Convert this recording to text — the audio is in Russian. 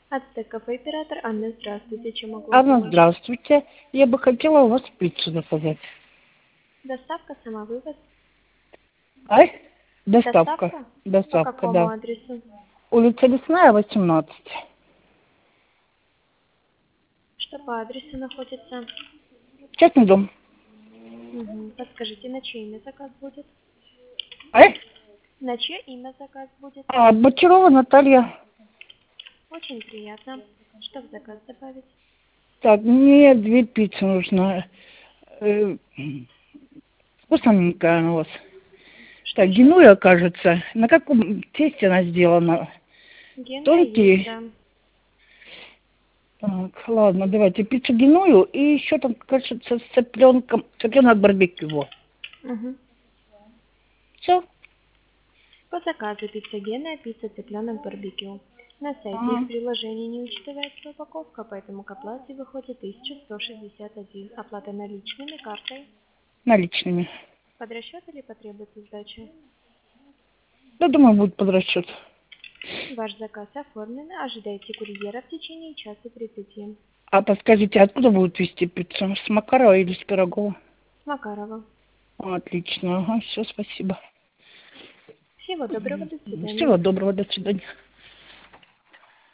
Ацтек кафе оператор Анна, здравствуйте. Чем могу вам Анна, помочь? здравствуйте. Я бы хотела у вас пиццу заказать. Доставка, самовывоз? Ай? Доставка. Доставка? По Доставка, какому да. адресу? Улица Лесная, 18. Что по адресу находится? Частный дом. Подскажите, на чье имя заказ будет? Ай? На чье имя заказ будет? Бочарова Наталья. Очень приятно. Что в заказ добавить? Так, мне 2 пиццы нужно. Э, Вкусненькая она у вас. Что Так, еще? генуя, кажется. На каком тесте она сделана? Генуя есть, Тонкие. да. Так, ладно, давайте пиццу геную. И еще там, кажется, с цыпленком. Цыпленок барбекю. Во. Мгм. Все. По заказу пицца Генуя, пицца цыпленок барбекю. На сайте их Ага. приложение не учитывается упаковка, поэтому к оплате выходит 1161. Оплата наличными, картой. Наличными. Под расчет или потребуется сдача? Я думаю, будет под расчет. Ваш заказ оформлен. Ожидайте курьера в течение часа 30. А подскажите, откуда будут везти пиццу? С Макарова или с Пирогова? С Макарова. Отлично, ага, все, спасибо. Всего доброго, до свидания. Всего доброго, до свидания.